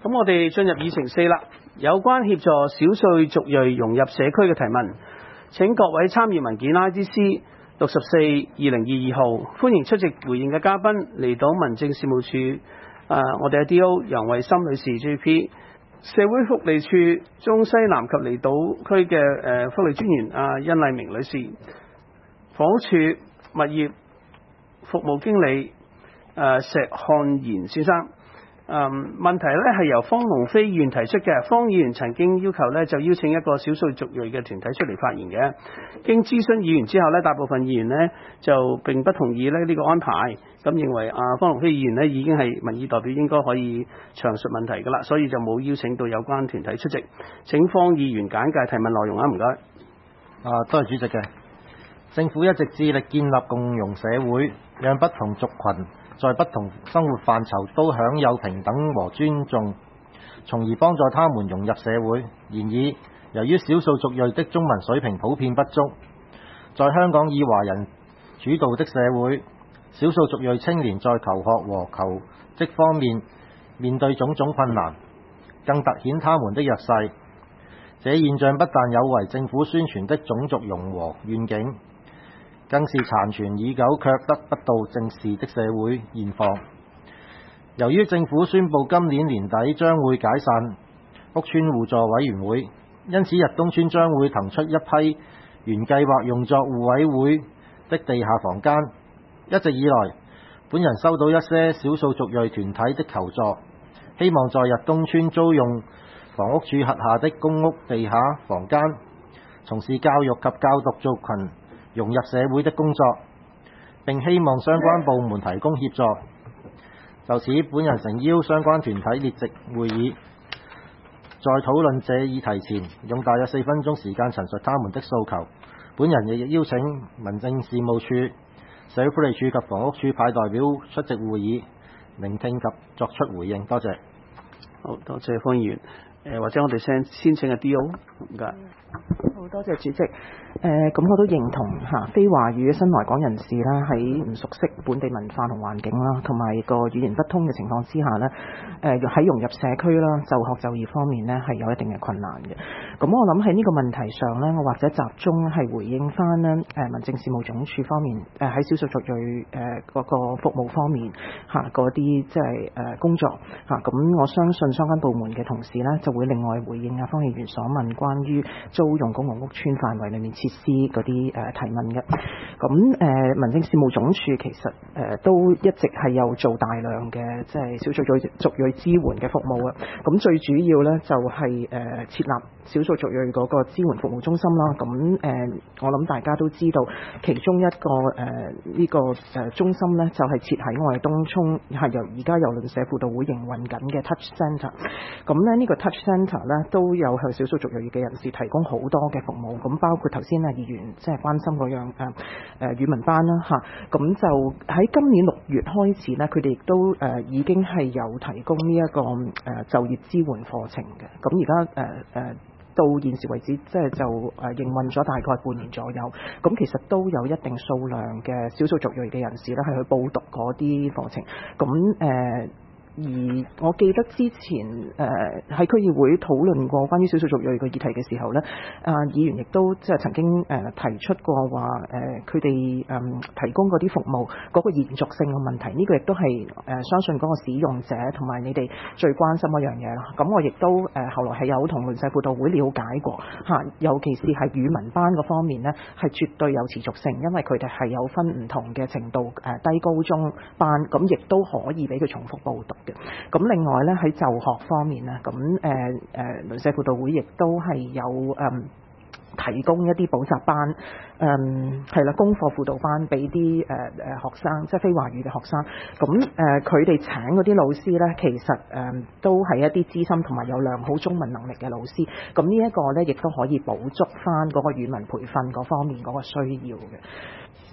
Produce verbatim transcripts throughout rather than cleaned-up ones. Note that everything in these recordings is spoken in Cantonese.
咁我哋進入議程四啦，有關協助少數族裔融入社區嘅提問，請各位參與文件 I D C 六十四二零二二號，歡迎出席回應嘅嘉賓離島民政事務處、呃、我哋嘅 D O 楊慧心女士 J P， 社會福利署中西南及離島區嘅誒、呃、福利專員啊殷麗明女士，房屋署物業服務經理誒、呃、石漢賢先生。嗯，問題咧係由方龍飛議員提出嘅。方議員曾經要求咧就邀請一個少數族裔嘅團體出嚟發言嘅，經諮詢議員之後咧，大部分議員呢就並不同意咧呢個安排，咁認為啊方龍飛議員呢已經係民意代表，應該可以詳述問題噶啦，所以就冇邀請到有關團體出席。請方議員簡介提問內容啊，唔該。 啊，多謝主席嘅。政府一直致力建立共融社會，讓不同族群在不同生活範疇都享有平等和尊重，從而幫助他們融入社會。然而，由於少數族裔的中文水平普遍不足，在香港以華人主導的社會，少數族裔青年在求學和求職方面面對種種困難，更突顯他們的弱勢。這現象不但有違政府宣傳的種族融和願景，更是殘存已久卻得不到正視的社會現況。由於政府宣布今年年底將會解散屋邨互助委員會，因此逸東邨將會騰出一批原計劃用作互委會的地下房間。一直以來，本人收到一些少數族裔團體的求助，希望在逸東邨租用房屋署轄下的公屋地下房間，從事教育及教獨族群融入社會的工作，並希望相關部門提供協助。就此，本人誠邀相關團體列席會議，在討論這議題前，用大約四分鐘時間陳述他們的訴求。本人亦邀請民政事務處、社會福利署及房屋署派代表出席會議，聆聽及作出回應。多謝。 好多謝方議員。誒或者我哋先先請個 D O， 唔該。 好多謝主席。誒咁我都認同嚇非華語嘅新來港人士啦，喺唔熟悉本地文化同環境啦，同埋個語言不通嘅情況之下呢，誒喺融入社區啦、就學就業方面呢係有一定嘅困難嘅。咁我諗喺呢個問題上呢，我或者集中係回應翻呢誒民政事務總署方面誒喺少數族裔誒嗰個服務方面嚇嗰啲即係誒工作嚇。咁我相信相關部門嘅同事呢，就會另外回應啊方議員所問關於租用公共屋邨範圍裏面設施嗰啲誒提問嘅。咁誒、呃、民政事務總署其實誒、呃、都一直係有做大量嘅即係少數族裔族裔支援嘅服務啊。咁最主要咧就係、是、誒、呃、設立少數族裔嗰個支援服務中心啦。咁誒、呃、我諗大家都知道，其中一個誒呢、呃這個誒中心咧就係設喺我哋東涌，係由而家郵輪社輔導會營運緊嘅 Touch Centre。咁咧呢個 Touch Centre 咧都有向少數族裔嘅人士提供好多嘅服務，咁包括頭先啊議員即係關心嗰樣誒誒語文班啦嚇，咁就喺今年六月開始咧，佢哋亦都誒、呃、已經係有提供呢、這、一個誒、呃、就業支援課程嘅。咁而家誒誒到現時為止，即係就誒、呃、營運咗大概半年左右，咁其實都有一定數量嘅少數族裔嘅人士咧係去報讀嗰啲課程，咁誒。呃而我記得之前誒喺、呃、區議會討論過關於少數族裔嘅議題嘅時候咧，啊、呃、議員亦都即係曾經誒、呃、提出過話誒佢哋誒提供嗰啲服務嗰、那個延續性嘅問題，呢、這個亦都係誒、呃、相信嗰個使用者同埋你哋最關心嗰樣嘢啦。咁我亦都誒、呃、後來係有同鄰舍輔導會了解過嚇、啊，尤其是係語文班嗰方面咧，係絕對有持續性，因為佢哋係有分唔同嘅程度誒、呃、低高中班，咁亦都可以俾佢重複報讀。咁另外咧喺就學方面咧，咁誒誒鄰舍輔導會亦都係有誒、嗯、提供一啲補習班，誒係啦功課輔導班俾啲誒誒學生，即係非華語嘅學生。咁誒佢哋請嗰啲老師咧，其實誒、嗯、都係一啲資深同埋有良好中文能力嘅老師。咁呢一個咧，亦都可以補足翻嗰個語文培訓嗰方面嗰個需要嘅。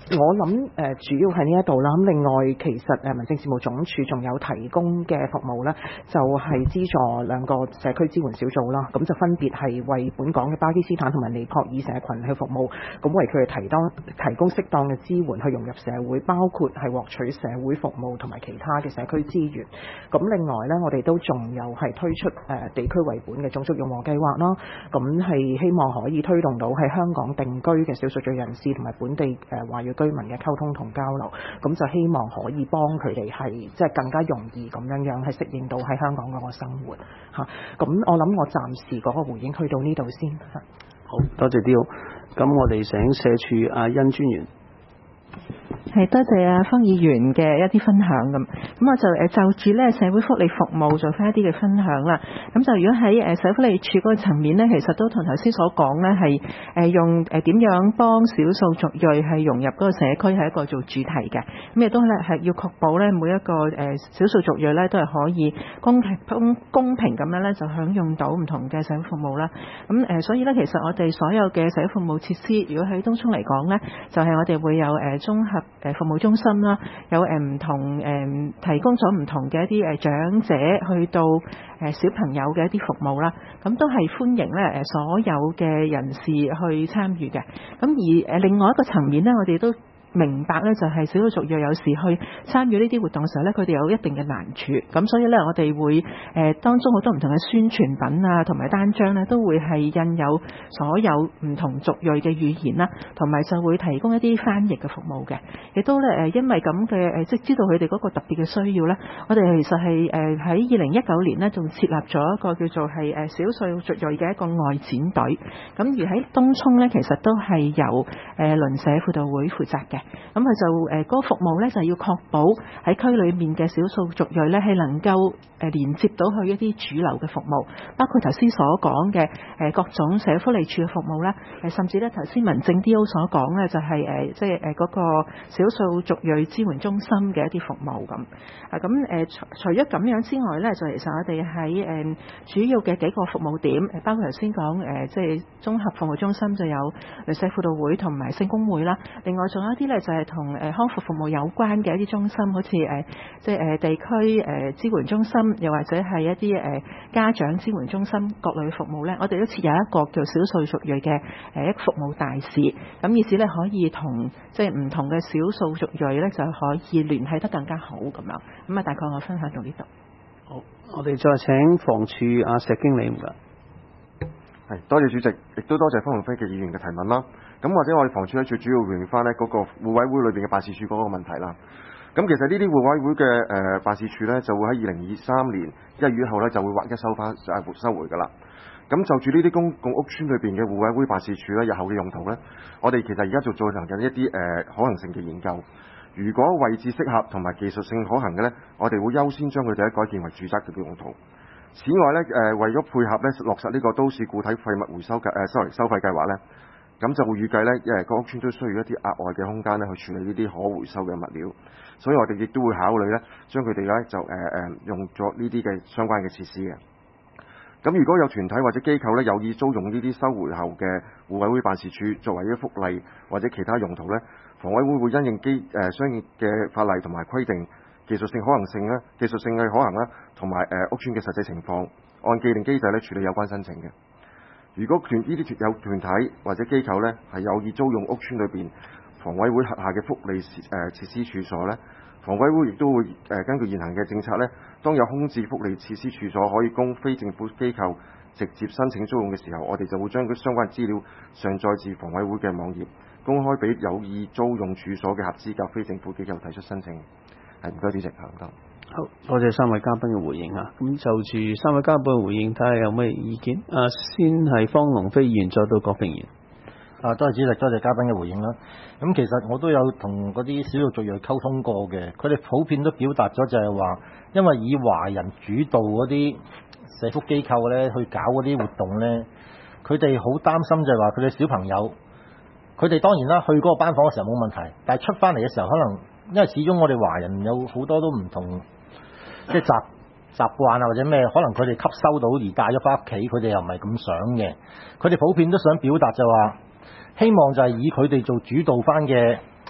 我諗誒、呃、主要係呢一度啦。咁另外其實誒民政事務總署仲有提供嘅服務咧，就係、是、資助兩個社區支援小組啦。咁就分別係為本港嘅巴基斯坦同埋尼泊爾社群去服務，咁為佢哋提當提供適當嘅支援去融入社會，包括係獲取社會服務同埋其他嘅社區資源。咁另外咧，我哋都仲有係推出誒、呃、地區為本嘅種族融合計劃啦。咁係希望可以推動到喺香港定居嘅少數族裔人士同埋本地誒、呃、華裔居民嘅溝通同交流，咁就希望可以幫佢哋係即係更加容易咁樣樣係適應到喺香港嗰個生活嚇。咁、啊、我諗我暫時嗰個回應去到呢度先。 好多謝 Dio，咁我哋請社署阿甄專員。 係多謝啊方議員嘅一啲分享咁，咁我就誒就住咧社會福利服務做翻一啲嘅分享啦。咁就如果喺誒社會福利署嗰個層面咧，其實都同頭先所講咧係誒用誒點樣幫少數族裔係融入嗰個社區係一個做主題嘅。咁亦都咧係要確保咧每一個誒少數族裔咧都係可以公平公公平咁樣咧就享用到唔同嘅社會服務啦。咁誒所以咧其實我哋所有嘅社會服務設施，如果喺東涌嚟講咧，就係、是、我哋會有誒綜合誒服務中心啦，有誒唔同誒提供咗唔同嘅一啲誒長者去到誒小朋友嘅一啲服務啦，咁都係歡迎咧誒所有嘅人士去參與嘅。咁而誒另外一個層面咧，我哋都明白咧，就係少數族裔有時去參與呢啲活動嘅時候咧，佢哋有一定嘅難處，咁所以咧，我哋會誒、呃、當中好多唔同嘅宣傳品啊，同埋單張咧，都會係印有所有唔同族裔嘅語言啦，同埋就會提供一啲翻譯嘅服務嘅，亦都咧誒因為咁嘅誒，即係知道佢哋嗰個特別嘅需要咧，我哋其實係誒喺二零一九年咧，仲設立咗一個叫做係誒少數族裔嘅一個外展隊，咁而喺東涌咧，其實都係由誒鄰舍輔導會負責嘅。咁佢就誒嗰、呃那個服務咧，就要確保喺區裏面嘅少數族裔咧，係能夠誒、呃、連接到去一啲主流嘅服務，包括頭先所講嘅誒各種社會福利署嘅服務啦，誒、呃、甚至咧頭先民政 D O 所講咧，就係、是、誒、呃、即係誒嗰個少數族裔支援中心嘅一啲服務咁。啊咁誒除除咗咁樣之外咧，就其實我哋喺誒主要嘅幾個服務點，誒包括頭先講誒即係綜合服務中心就有鄰舍輔導會同埋聖公會啦，另外仲有一啲咧就係同誒康復服務有關嘅一啲中心，好似誒即係誒地區誒支援中心，又或者係一啲誒家長支援中心各類嘅服務咧，我哋都設有一個叫少數族裔嘅誒一個服務大使，咁意思咧可以同即係唔同嘅少數族裔咧就可以聯繫得更加好咁樣。咁啊，大概我分享到呢度。 好，我哋再請房署阿石經理唔該。 係，多謝主席，亦都多謝方鴻飛嘅議員嘅提問啦。咁或者我哋房署咧最主要回應翻呢嗰個互委會裏邊嘅辦事處嗰個問題啦。咁其實呢啲互委會嘅誒、呃、辦事處咧就會喺二零二三年一月一號咧就會劃一收翻誒收回㗎啦。咁就住呢啲公共屋邨裏邊嘅互委會辦事處咧日後嘅用途咧，我哋其實而家就進行緊一啲誒、呃、可行性嘅研究。如果位置適合同埋技術性可行嘅咧，我哋會優先將佢哋改建為住宅嘅用途。此外咧，誒、呃、為咗配合咧落實呢個都市固體廢物回收計誒、呃、sorry 收費計劃咧，咁就會預計咧，誒個屋邨都需要一啲額外嘅空間咧去處理呢啲可回收嘅物料，所以我哋亦都會考慮咧，將佢哋咧就誒誒、呃、用咗呢啲嘅相關嘅設施嘅。咁如果有團體或者機構咧有意租用呢啲收回後嘅互委會辦事處作為一啲福利或者其他用途咧，房委會會因應機誒相應嘅法例同埋規定，技術性可行性咧，技術性嘅可行啦，同埋誒屋邨嘅實際情況，按既定機制咧處理有關申請嘅。如果團呢啲有團體或者機構咧係有意租用屋邨裏邊房委會轄下嘅福利誒設施處所咧，房委會亦都會誒根據現行嘅政策咧，當有空置福利設施處所可以供非政府機構直接申請租用嘅時候，我哋就會將佢相關資料上載至房委會嘅網頁，公開俾有意租用處所嘅合資格非政府機構提出申請。係，唔該主席，唔該。 好，多謝三位嘉賓嘅回應啊！咁就住三位嘉賓嘅回應，睇下有咩意見。啊，先係方龍飛議員，再到郭平議員。 啊，多謝主席，多謝嘉賓嘅回應啦。咁其實我都有同嗰啲少數族裔溝通過嘅，佢哋普遍都表達咗就係話，因為以華人主導嗰啲社福機構咧去搞嗰啲活動咧，佢哋好擔心就係話佢哋小朋友，佢哋當然啦，去嗰個班房嘅時候冇問題，但係出翻嚟嘅時候可能。因為始終我哋華人有好多都唔同，即係習習慣啊或者咩，可能佢哋吸收到而帶咗翻屋企，佢哋又唔係咁想嘅。佢哋普遍都想表達就話，希望就係以佢哋做主導翻嘅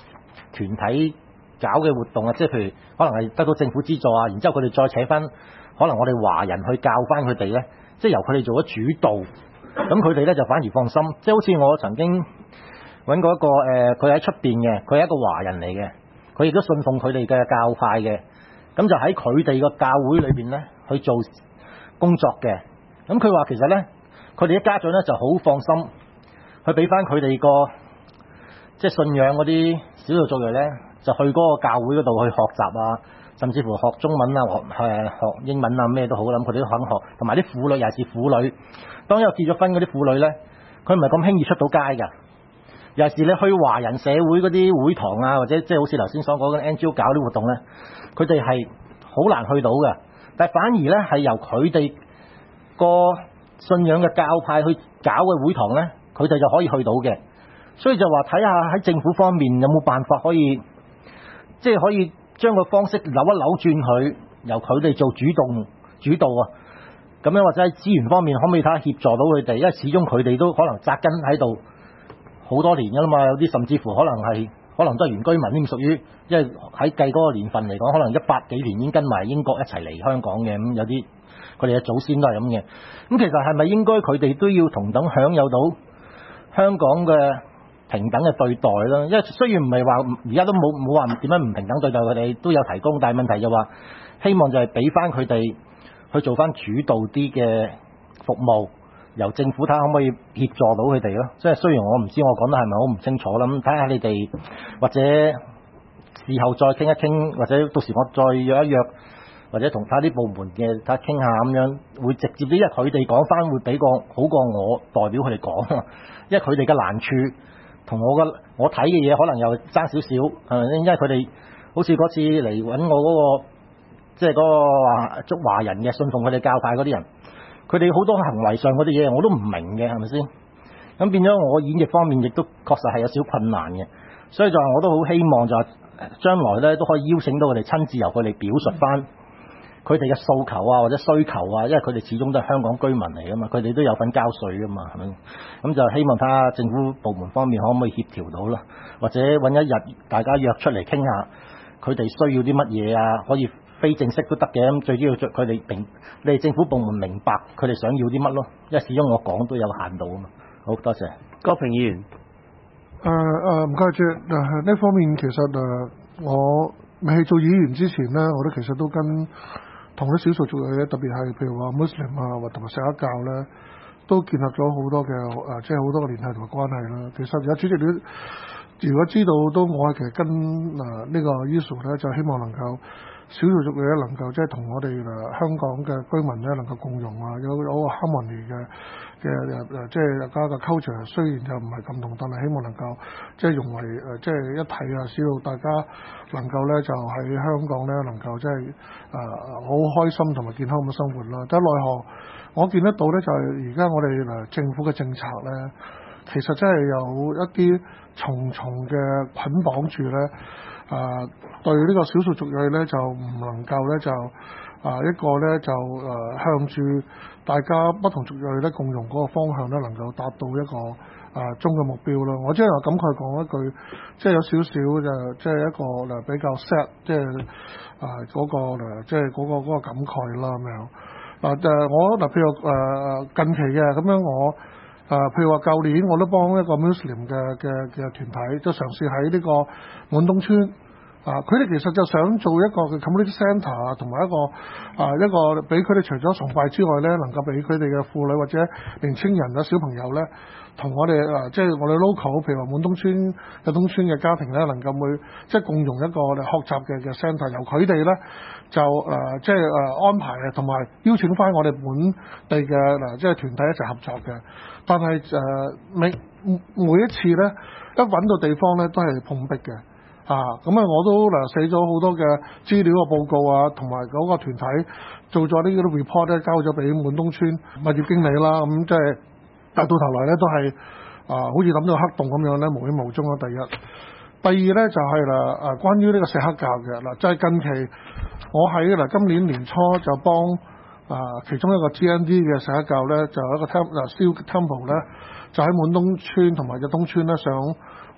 團體搞嘅活動啊，即係譬如可能係得到政府資助啊，然之後佢哋再請翻可能我哋華人去教翻佢哋咧，即係由佢哋做咗主導，咁佢哋咧就反而放心。即係好似我曾經揾過一個誒，佢喺出邊嘅，佢係一個華人嚟嘅，佢亦都信奉佢哋嘅教派嘅，咁就喺佢哋個教會裏邊咧去做工作嘅。咁佢話其實咧，佢哋啲家長咧就好放心，去俾翻佢哋個即係信仰嗰啲少數族裔咧，就去嗰個教會嗰度去學習啊，甚至乎學中文啊，學誒學英文啊，咩都好啦，佢哋都肯學。同埋啲婦女尤其是婦女，當有結咗婚嗰啲婦女咧，佢唔係咁輕易出到街㗎。尤其是你去華人社會嗰啲會堂啊，或者即係好似頭先所講嘅 N G O 搞啲活動咧，佢哋係好難去到嘅。但係反而咧係由佢哋個信仰嘅教派去搞嘅會堂咧，佢哋就可以去到嘅。所以就話睇下喺政府方面有冇辦法可以，即係可以將個方式扭一扭轉佢，由佢哋做主動主導啊。咁樣或者喺資源方面可唔可以睇下協助到佢哋？因為始終佢哋都可能紮根喺度好多年㗎啦嘛，有啲甚至乎可能係可能都係原居民添，屬於因為喺計嗰個年份嚟講，可能一百幾年已經跟埋英國一齊嚟香港嘅。咁有啲佢哋嘅祖先都係咁嘅。咁其實係咪應該佢哋都要同等享有到香港嘅平等嘅對待啦？因為雖然唔係話而家都冇冇話點樣唔平等對待佢哋，都有提供，但係問題就話希望就係俾翻佢哋去做翻主導啲嘅服務，由政府睇下可唔可以協助到佢哋咯。即係雖然我唔知我講得係咪好唔清楚啦，咁睇下你哋或者事後再傾一傾，或者到時我再約一約，或者同睇啲部門嘅睇下傾下咁樣，會直接啲，因為佢哋講翻會比個好過我代表佢哋講，因為佢哋嘅難處同我嘅我睇嘅嘢可能又爭少少，係咪先？因為佢哋好似嗰次嚟揾我嗰個，即係嗰個話捉華人嘅信奉佢哋教派嗰啲人，佢哋好多行為上嗰啲嘢我都唔明嘅，係咪先？咁變咗我演繹方面亦都確實係有少少困難嘅，所以就係我都好希望就係將來咧都可以邀請到佢哋親自由佢哋表述翻佢哋嘅訴求啊，或者需求啊，因為佢哋始終都係香港居民嚟噶嘛，佢哋都有份交稅噶嘛，係咪？咁就希望睇下政府部門方面可唔可以協調到啦，或者揾一日大家約出嚟傾下，佢哋需要啲乜嘢啊，可以非正式都得嘅。咁最主要佢哋明，你哋政府部門明白佢哋想要啲乜咯，因為始終我講都有限度啊嘛。好多謝郭平議員。 誒誒唔該謝誒呢方面其實誒、呃、我未去做議員之前咧，我都其實都跟同啲少數族裔咧，特別係譬如話 Muslim 啊，或同埋錫克教咧，都建立咗好多嘅誒、呃，即係好多嘅聯繫同埋關係啦。其實而家主席你如果知道都，我係其實跟誒、呃這個、呢個 issue 咧，就希望能夠少數族裔咧能夠即係同我哋誒、呃、香港嘅居民咧能夠共融啊，有有個 harmony 嘅嘅誒即係大家嘅 culture 雖然就唔係咁同，但係希望能夠即係融為誒、呃、即係一體啊，使到大家能夠咧就喺香港咧能夠即係誒好開心同埋健康咁生活啦。但係奈何我見得到咧，就係而家我哋誒政府嘅政策咧，其實真係有一啲重重嘅捆綁住咧，誒、呃、對呢個少數族裔咧就唔能夠咧就啊、呃、一個咧就誒、呃、向住大家不同族裔咧共融嗰個方向咧，能夠達到一個啊終嘅目標咯。我即係話感慨講一句，即係有少少就即係一個誒比較 sad，即係啊嗰個誒即係嗰個嗰個感慨啦咁樣。嗱誒我嗱譬如誒近期嘅咁樣我。誒、呃，譬如話舊年我都幫一個 Muslim 嘅嘅嘅團體，都嘗試喺呢個滿東村啊，佢、呃、哋其實就想做一個嘅 community centre 啊，同埋一個啊、呃、一個俾佢哋除咗崇拜之外咧，能夠俾佢哋嘅婦女或者年青人啊小朋友咧，同我哋啊即係我哋 local，譬如話滿東村嘅東村嘅家庭咧，能夠會即係共用一個學習嘅嘅 centre，由佢哋咧就誒、呃、即係誒、呃、安排嘅，同埋邀請翻我哋本地嘅嗱、呃、即係團體一齊合作嘅。但係誒每每一次咧，一揾到地方咧都係碰壁嘅啊！咁啊，我都嗱寫咗好多嘅資料嘅報告啊，同埋嗰個團體做咗呢啲 report 咧，交咗俾滿東村物業經理啦。咁即係但到頭來咧都係啊，好似諗到黑洞咁樣咧，無影無蹤啦。第一，第二咧就係啦誒，關於呢個錫克教嘅嗱，就係、是、近期我喺嗱今年年初就幫。啊，其中一個 G N D 嘅錫克教咧，就有一個 temple 啊 Silk Temple 咧，就喺滿東村同埋日東村咧，想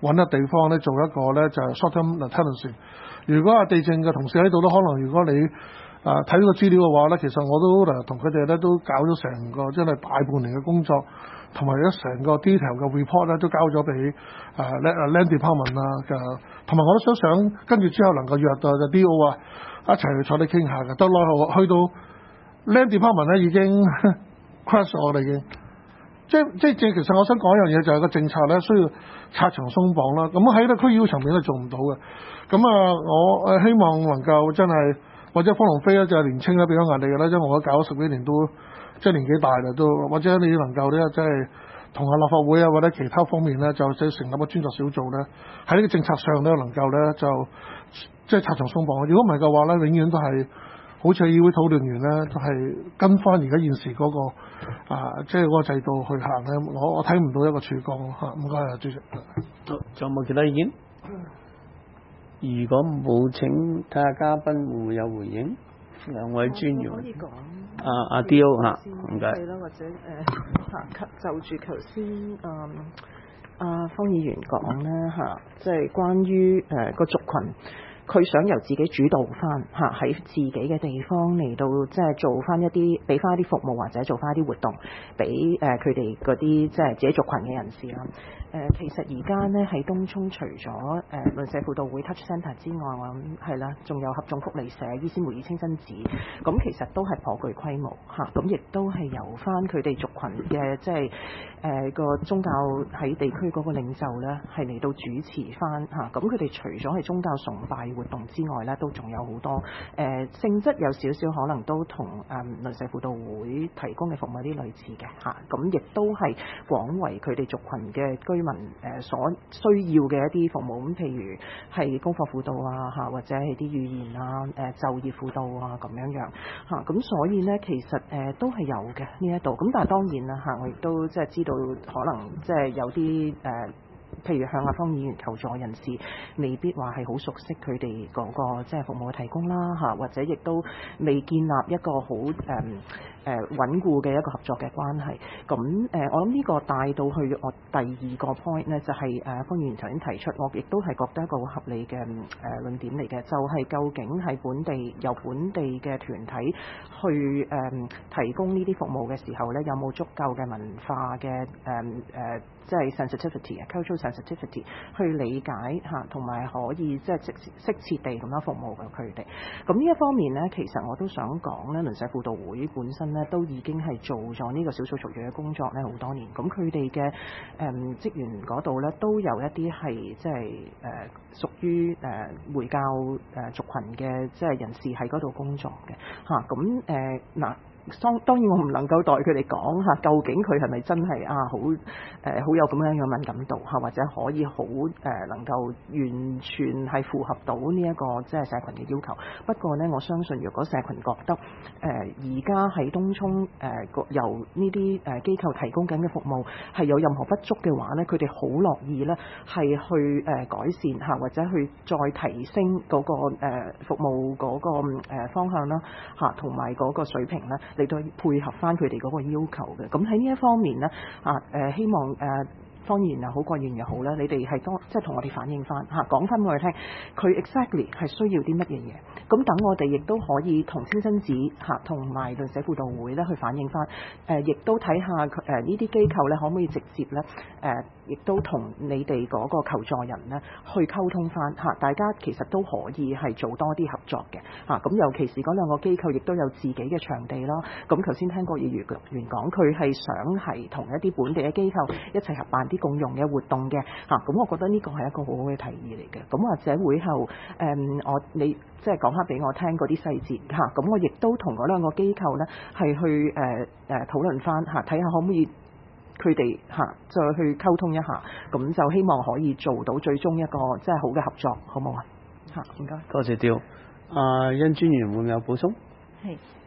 揾個地方咧做一個咧就係 short-term tenancy。如果係地政嘅同事喺度咧，可能如果你啊睇呢個資料嘅話咧，其實我都誒同佢哋咧都搞咗成個真係大半年嘅工作，同埋一成個 detail 嘅 report 咧都交咗俾誒 land department 啊嘅，同埋我都想想跟住之後能夠約到嘅 D O 啊一齊去坐低傾下嘅。到內後去到 land department 咧已經 crash 我哋已經，即即即其實我想講一樣嘢就係個政策咧需要拆牆鬆綁啦。咁喺個區議會層面係做唔到嘅。咁啊，我誒希望能夠真係。或者方龍飛咧就係年青咧比較壓力嘅啦，因為我搞咗十幾年都即係年紀大啦都，或者你能夠咧即係同下立法會啊或者其他方面咧就即係成立個專責小組咧，喺呢個政策上咧能夠咧就即係拆牆鬆綁。如果唔係嘅話咧，永遠都係好似議會討論完咧，都係跟翻而家現時嗰、那個啊即係嗰個制度去行咧。我我睇唔到一個曙光嚇。唔該啊，主席。 仲有冇其他意見？如果冇，請睇下嘉賓會唔會有回應。兩位專員， 可以講啊阿 D O 嚇，唔該。 係啦，或者誒嚇、呃、就住頭先誒阿方議員講咧嚇，即係關於誒、呃、個族群。佢想由自己主導翻嚇喺自己嘅地方嚟到，即係做翻一啲俾翻一啲服務或者做翻一啲活動，俾誒佢哋嗰啲即係自己族群嘅人士啦。誒、呃、其實而家呢，喺東涌除咗誒鄰舍輔導會 Touch Centre 之外，我諗係啦，仲有合眾福利社、伊斯梅爾清真寺，咁其實都係頗具規模嚇，咁亦都係由翻佢哋族群嘅即係誒個宗教喺地區嗰個領袖咧，係嚟到主持翻嚇。咁佢哋除咗係宗教崇拜活動之外咧，都仲有好多誒、呃、性質有少少可能都同誒鄰舍輔導會提供嘅服務有啲類似嘅嚇。咁、啊、亦都係廣為佢哋族群嘅居民誒、呃、所需要嘅一啲服務，咁譬如係功課輔導啊嚇，或者係啲語言啊誒、呃、就業輔導啊咁樣樣嚇。咁、啊、所以咧其實誒、呃、都係有嘅呢一度。咁但係當然啦嚇，我亦都即係知道可能即係有啲誒。呃譬如向阿方議員求助人士，未必話係好熟悉佢哋嗰個即係服務嘅提供啦嚇，或者亦都未建立一個好誒誒穩固嘅一個合作嘅關係。咁誒、呃，我諗呢個帶到去我第二個 point 呢，就係、是、誒、呃、方議員頭先提出，我亦都係覺得一個好合理嘅誒、呃、論點嚟嘅，就係、是、究竟係本地由本地嘅團體去誒、呃、提供呢啲服務嘅時候呢，有冇足夠嘅文化嘅誒誒？呃呃即係 sensitivity 啊 cultural sensitivity 去理解嚇，同埋可以即係適適切地咁樣服務嘅佢哋。咁呢一方面呢，其實我都想講咧，鄰舍輔導會本身咧都已經係做咗呢個少數族裔嘅工作咧好多年。咁佢哋嘅誒職員嗰度咧都有一啲係即係誒、呃、屬於誒、呃、回教誒族群嘅即係人士喺嗰度工作嘅嚇。咁誒嗱。當當然我唔能夠代佢哋講嚇，究竟佢係咪真係啊好誒、呃、好有咁樣嘅敏感度嚇，或者可以好誒、呃、能夠完全係符合到呢、這、一個即係社群嘅要求。不過呢，我相信如果社群覺得誒而家喺東涌誒、呃、由呢啲誒機構提供緊嘅服務係有任何不足嘅話呢，佢哋好樂意呢係去誒、呃、改善嚇，或者去再提升嗰、那個、呃、服務嗰、那個、呃、方向啦嚇，同埋嗰個水平咧。嚟到配合翻佢哋嗰個要求嘅，咁喺呢一方面呢，啊誒、呃、希望誒、呃、方議員又好，郭議員又好啦，你哋係多即係同我哋反映翻嚇，講翻俾我哋聽，佢 exactly 係需要啲乜嘢嘢，咁等我哋亦都可以同清真寺嚇同埋鄰舍輔導會咧去反映翻，誒、呃、亦都睇下佢誒呢啲機構咧可唔可以直接咧誒。呃亦都同你哋嗰個求助人呢去溝通翻嚇，大家其實都可以係做多啲合作嘅嚇。咁尤其是嗰兩個機構亦都有自己嘅場地啦。咁頭先聽過議員員講，佢係想係同一啲本地嘅機構一齊合辦啲共用嘅活動嘅嚇。咁我覺得呢個係一個好好嘅提議嚟嘅。咁或者會後誒、嗯、我你即係講翻俾我聽嗰啲細節嚇。咁我亦都同嗰兩個機構呢係去誒誒、呃、討論翻嚇，睇下可唔可以。佢哋嚇再去溝通一下，咁就希望可以做到最終一個即係好嘅合作，好冇啊？嚇，唔該。 多謝調。啊，殷專員會唔會有補充？ 係。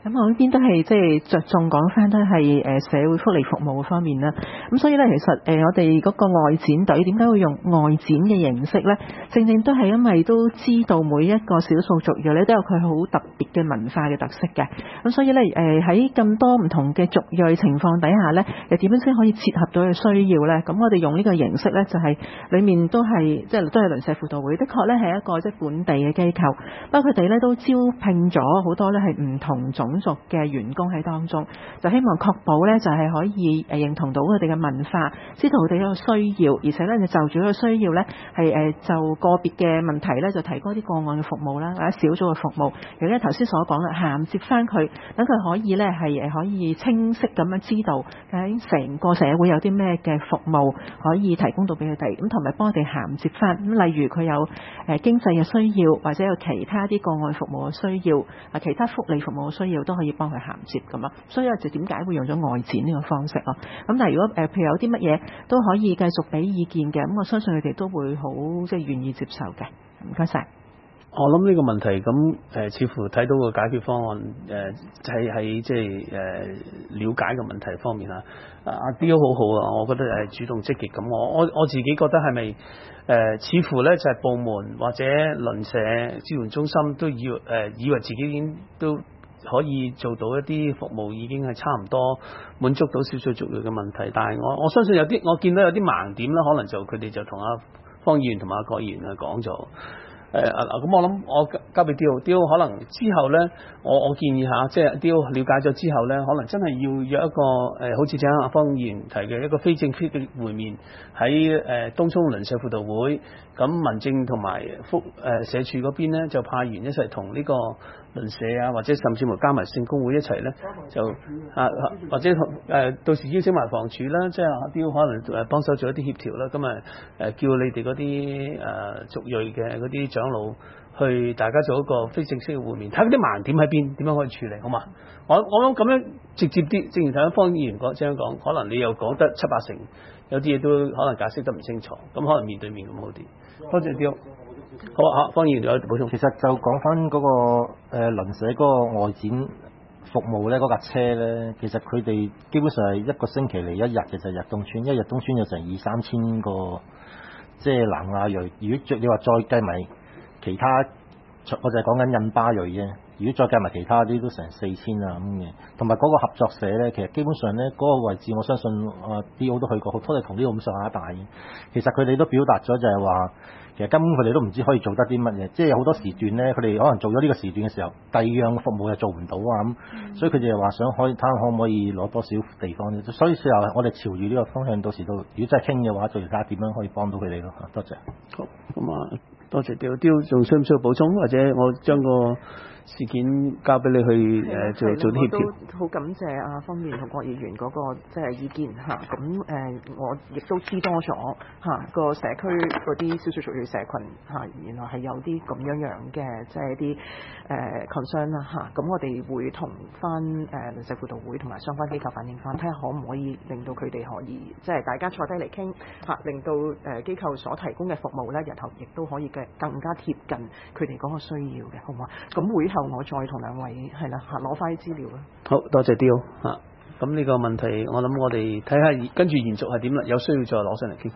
咁我呢邊都係即係着重講翻都係誒社會福利服務方面啦。咁所以咧，其實誒我哋嗰個外展隊點解會用外展嘅形式咧？正正都係因為都知道每一個少數族裔咧都有佢好特別嘅文化嘅特色嘅。咁所以咧誒喺咁多唔同嘅族裔情況底下咧，又點樣先可以切合到佢需要咧？咁我哋用呢個形式咧，就係裡面都係即係都係鄰舍輔導會，的確咧係一個即係本地嘅機構，不過佢哋咧都招聘咗好多咧係唔同種族嘅員工喺當中，就希望確保咧就係可以誒認同到佢哋嘅文化，知道佢哋一個需要，而且咧就就住呢個需要咧係誒就個別嘅問題咧就提供一啲個案嘅服務啦，或者小組嘅服務，如果頭先所講啦，銜接翻佢，等佢可以咧係誒可以清晰咁樣知道喺成個社會有啲咩嘅服務可以提供到俾佢哋，咁同埋幫佢哋銜接翻，咁例如佢有誒經濟嘅需要，或者有其他啲個案服務嘅需要，啊其他福利服務嘅需要都可以幫佢銜接咁咯。所以就點解會用咗外展呢個方式咯？咁但係如果誒譬如有啲乜嘢都可以繼續俾意見嘅，咁我相信佢哋都會好即係願意接受嘅。唔該晒。 我諗呢個問題咁誒、呃，似乎睇到個解決方案誒，係喺即係誒了解嘅問題方面啦。阿 D 好好啊，我覺得係主動積極咁。我我我自己覺得係咪誒，似乎咧就係、是、部門或者鄰舍支援中心都以誒、呃、以為自己已經都可以做到一啲服務，已經係差唔多滿足到少數族裔嘅問題。但係我我相信有啲我見到有啲盲點啦，可能就佢哋就同阿方議員同埋阿郭議員啊講咗。誒啊咁我諗我交俾 Dio，Dio 可能之後咧，我我建議下，即係 Dio 了解咗之後咧，可能真係要約一個誒、呃，好似正阿方議員提嘅一個非正式嘅會面，喺誒、呃、東涌鄰舍輔導會，咁民政同埋福誒、呃、社署嗰邊咧就派員一齊同呢個鄰舍啊，或者甚至乎加埋聖公會一齊咧，就啊或者誒、呃、到時邀請埋房署啦，即係阿 Dio 可能誒幫手做一啲協調啦，咁啊誒叫你哋嗰啲誒族裔嘅嗰啲長老去大家做一個非正式嘅會面，睇嗰啲盲點喺邊，點樣可以處理，好嘛？我我諗咁樣直接啲，正如頭先方議員講，即係講，可能你又講得七八成，有啲嘢都可能解釋得唔清楚，咁可能面對面咁好啲。多謝啲，好啊，方議員有補充。 其實就講翻嗰個誒鄰舍嗰個外展服務咧，嗰架車咧，其實佢哋基本上係一個星期嚟一日嘅，就日東村，一日東村有成二三千個，即係南亞裔。如果你話再計埋其他，我就係講緊印巴裔啫。如果再計埋其他啲，都成四千啊咁嘅。同埋嗰個合作社咧，其實基本上咧嗰、嗰個位置，我相信啊 D O 都去過，好多係同呢個咁上下大嘅。其實佢哋都表達咗就係話，其實根本佢哋都唔知可以做得啲乜嘢。即係有好多時段咧，佢哋可能做咗呢個時段嘅時候，第二樣服務又做唔到啊咁。嗯、所以佢哋又話想可以睇下可唔可以攞多少地方啫。所以時候我哋朝住呢個方向，到時到如果真係傾嘅話，就睇下點樣可以幫到佢哋咯。多謝。 好，咁啊，多謝 D O D O，仲需唔需要補充，或者我將個事件交俾你去誒、呃、做做啲協調。 都好感謝阿方議員同郭議員嗰、那個即係意見嚇，咁、啊、誒、呃、我亦都知多咗嚇個社區嗰啲少數族裔社群嚇、啊，原來係有啲咁樣樣嘅即係一啲誒 concern 啦嚇，咁、啊、我哋會同翻誒鄰舍輔導會同埋相關機構反映翻，睇下可唔可以令到佢哋可以即係大家坐低嚟傾嚇，令到誒、呃、機構所提供嘅服務咧，日後亦都可以嘅更加貼近佢哋嗰個需要嘅，好唔好？咁會後我再同兩位係啦嚇攞翻啲資料啦。 好多謝 Dio 嚇，咁呢個問題我諗我哋睇下跟住延續係點啦，有需要再攞上嚟傾。